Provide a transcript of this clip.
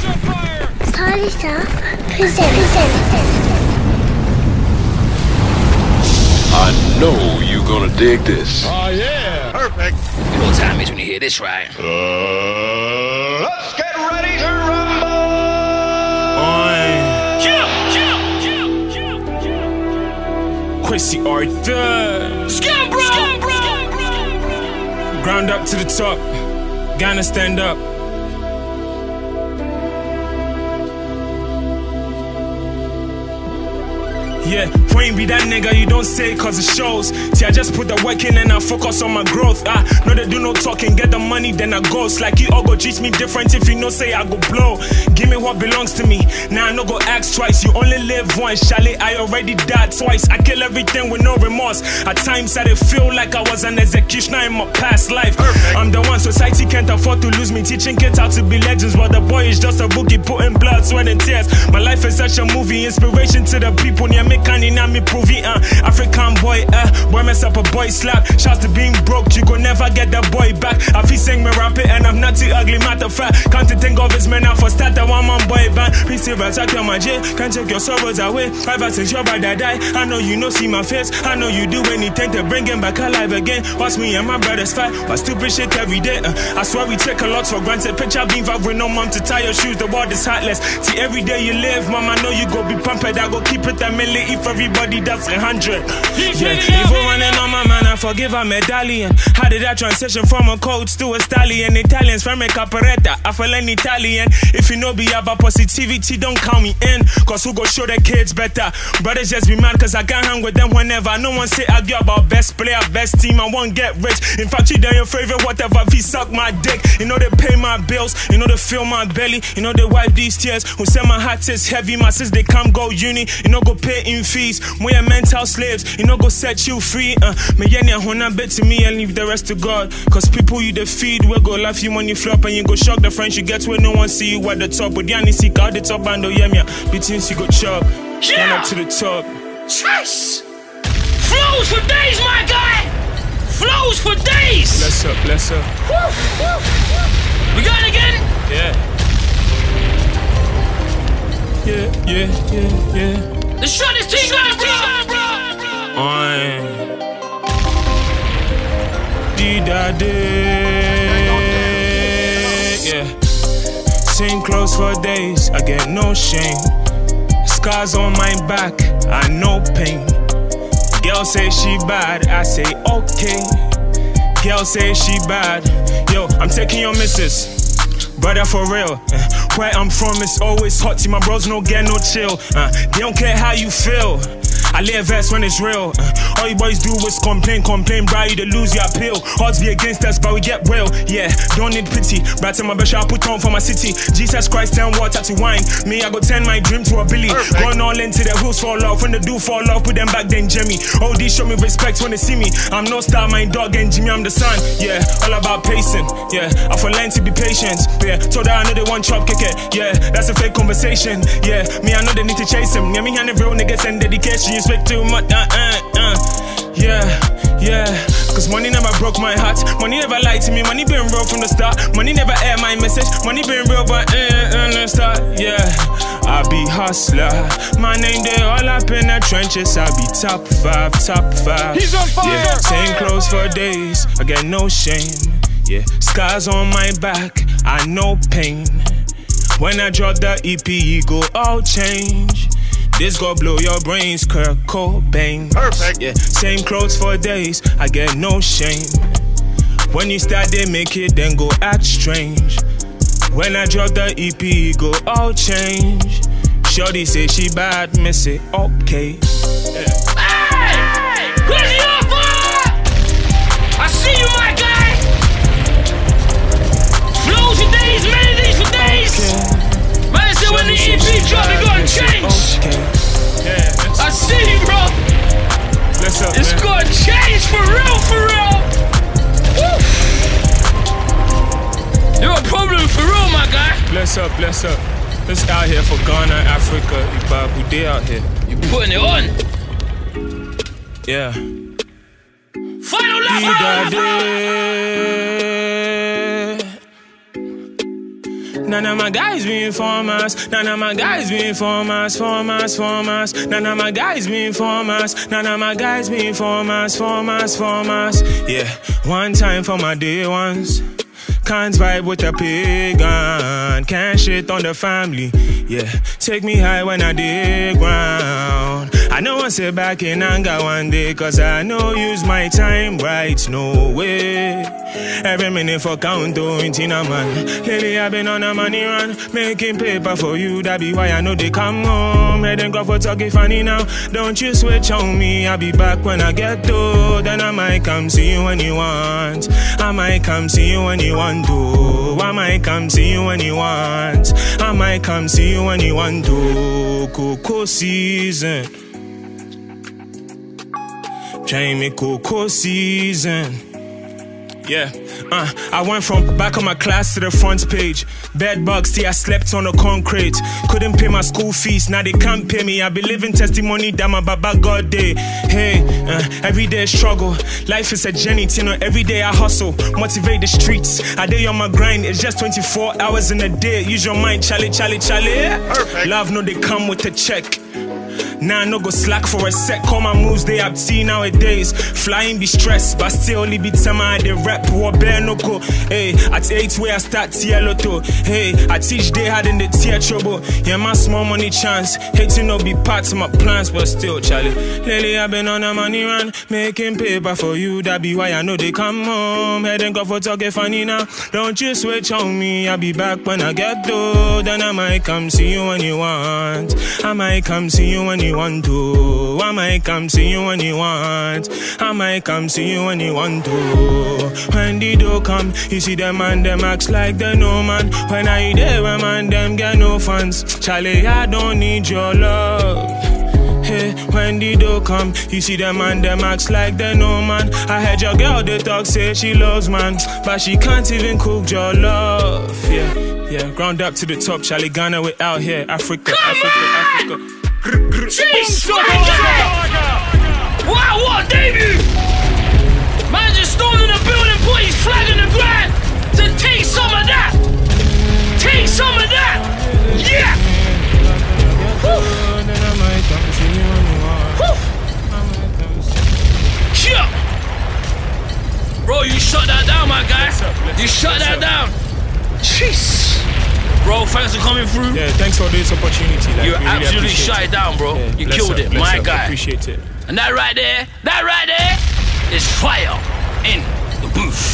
Party Stuff presents. I know you're gonna dig this. Oh yeah, perfect. You know what time it is when you hear this, right? Let's get ready to rumble. Quincy Arthur. Scam bro. Ground up to the top. Gotta stand up. Yeah, Wayne be that nigga, you don't say cause it shows. See, I just put the work in and I focus on my growth. No, they do no talking, get the money, then I ghost. Like you all go treat me different if you no say I go blow. Give me what belongs to me, now I no go ask twice. You only live once, Charlie, I already died twice. I kill everything with no remorse. At times I did feel like I was an executioner in my past life. Perfect. I'm the one society can't afford to lose me. Teaching kids how to be legends, while the boy is just a bookie putting blood, sweat and tears. My life is such a movie, inspiration to the people near me. Me proving African boy, boy mess up a boy slap. Shouts to being broke, you go never get that boy back. I feel sing me rap it and I'm not too ugly, matter of fact. Can't you think of his men now for start a one man boy band. Please never attack your magic, can't take your sorrows away. Ever since your brother died, I know you know see my face. I know you do anything to bring him back alive again. Watch me and my brothers fight, but stupid shit every day. I swear we take a lot for granted. Picture being vibe with no mom to tie your shoes, the world is heartless. See every day you live, mom, I know you go be pumped. I go keep it a million if everybody that's 100. Yeah, even running on my man, I forgive a medallion. How did I transition from a coach to a stallion? Italians from a caparetta, I feel an Italian. If you know be about positivity, don't count me in. Cause who go show the kids better? Brothers just be mad cause I can't hang with them whenever. No one say argue about best player, best team, I won't get rich. In fact, you done your favorite, whatever, if he suck my dick. You know they pay my bills, you know they fill my belly. You know they wipe these tears. Who say my heart is heavy, my sis they come go uni. You know go pay in fees. We are mental slaves, you know go set you free. Me yenya hona bet to me and leave the rest to God. Cause people you defeat will go laugh you when you flop. And you go shock the friends you get when no one see you at the top. But yanni seek out the top and yeah me between you go chop. Stand up to the top. Chase! Flows for days, my guy! Flows for days! Bless up, bless up. We got it again? Yeah. The shot is T-Gun, bro! Yeah. Same clothes for days, I get no shame. Scars on my back, I know pain. Girl say she bad, I say okay. Girl say she bad. Yo, I'm taking your missus. Brother for real, where I'm from it's always hot. See my bros no get no chill. They don't care how you feel. I lay a verse when it's real. All you boys do is complain, bro, you to lose your appeal. Odds be against us, but we get real. Yeah, don't need pity. But my best I put on for my city. Jesus Christ, turn water to wine. Me, I go turn my dream to a billy. Going all into the wheels fall off. When they do fall off, put them back then Jimmy. All these show me respect when they see me. I'm no star, my dog and Jimmy, I'm the son. Yeah, all about pacing. Yeah, I for learn to be patient. Yeah, told her I know they want chop kick it. Yeah, that's a fake conversation. Yeah, me, I know they need to chase him. Yeah, me and the real niggas and dedication. You speak too much. Yeah. Cause money never broke my heart. Money never lied to me. Money been real from the start. Money never aired my message. Money been real, but the start. Yeah, I be hustler. My name they all up in the trenches. I be top five. He's on fire. Yeah, same clothes for days. I get no shame. Yeah, scars on my back. I know pain. When I drop the EP, you go all change. This gon' blow your brains, Kurt Cobain. Perfect. Yeah, same clothes for days, I get no shame. When you start, they make it, then go act strange. When I drop the EP, go all change. Shorty say she bad, me say okay. Hey! Where's the offer? I see you, my guy! Flows for days, melodies for days! Man, I said when the EP drop, it gonna change! Yeah, I see you, bro! It's gonna change for real! Woo! You're a problem for real, my guy! Bless up. Let's out here for Ghana, Africa, Ibabu, they out here. You putting it on? Yeah. Final lap! None of my guys be informers. None of my guys be informers. Formers. None of my guys be informers. None of my guys be informers. Formers. Yeah, one time for my day ones. Can't vibe with a pagan. Can't shit on the family. Yeah, take me high when I dig ground. I know I sit back in anger one day, cause I know use my time right. No way. Every minute for count doing a man. Lately I've been on a money run, making paper for you. That be why I know they come home. Head and go for talking funny now. Don't you switch on me. I'll be back when I get to. Then I might come see you when you want. I might come see you when you want to. I might come see you when you want. I might come see you when you want to. Cocoa season. Jamie Cocoa season. Yeah, I went from back of my class to the front page. Bed bugs, see I slept on the concrete. Couldn't pay my school fees, now they can't pay me. I be living testimony that my baba God day. Hey, everyday struggle. Life is a journey, you know. Every day I hustle, motivate the streets. I day on my grind, it's just 24 hours in a day. Use your mind, Charlie. Perfect. Love, no, they come with a check. Nah, I no go slack for a sec. Call my moves, they up see nowadays. Flying be stressed, but still only be time I they rap or bear no go. Hey, at 8 where I start tier lotto. Hey, I teach they had in the tier trouble. Yeah, my small money chance. Hate to no be part of my plans, but still, Charlie. Lately I've been on a money run, making paper for you. That be why I know they come home. Head and go for talking funny now. Don't you switch on me. I'll be back when I get through. Then I might come see you when you want. I might come see you when you want to. I might come see you when you want. I might come see you when you want to. When the door come, you see them and them acts like they no man. When I there, man, them get no fans. Charlie, I don't need your love. Hey, when the door come, you see them and them acts like they no man. I heard your girl, they talk, say she loves man, but she can't even cook your love. Yeah, ground up to the top, Charlie. Ghana, we out here. Africa. Jeez, wow, what debut! Man just stormed in the building, put his flag in the ground to take some of that. Take some of that. Yeah. Yeah. Bro, you shut that down, my guy. You shut that down. Jeez. Bro, thanks for coming through. Yeah, thanks for this opportunity. Like, you absolutely shut it down, bro. Yeah, you killed it, my guy. Appreciate it. And that right there is fire in the booth.